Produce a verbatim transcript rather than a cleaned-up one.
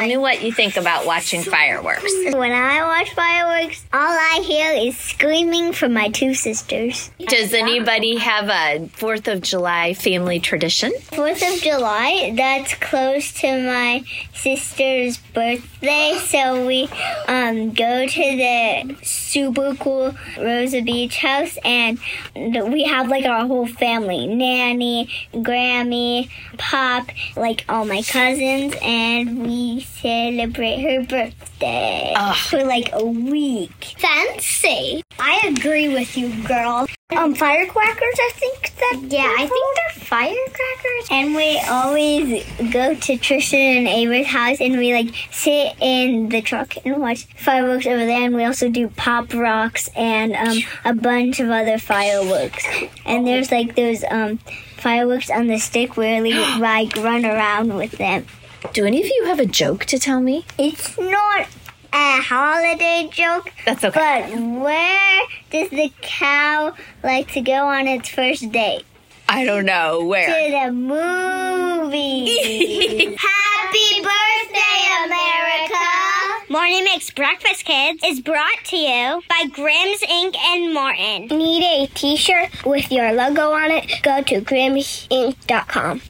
Tell me what you think about watching fireworks. When I watch fireworks, all I hear is screaming from my two sisters. Does anybody have a fourth of July family tradition? fourth of July, that's close to my sister's birthday, so we um, go to the super cool Rosa Beach house, and we have like our whole family, Nanny, Grammy, Pop, like all my cousins, and we celebrate her birthday Ugh. for like a week. Fancy. I agree with you, girl. Um, firecrackers, I think that. Yeah, I think they're firecrackers. And we always go to Tristan and Ava's house, and we like sit in the truck and watch fireworks over there. And we also do pop rocks and um a bunch of other fireworks. And there's like those um fireworks on the stick where we like run around with them. Do any of you have a joke to tell me? It's not a holiday joke. That's okay. But where does the cow like to go on its first date? I don't know. Where? To the movie. Happy birthday, America! Morning Mix Breakfast Kids is brought to you by Grimm's Ink and Morton. Need a t-shirt with your logo on it? Go to grims ink dot com.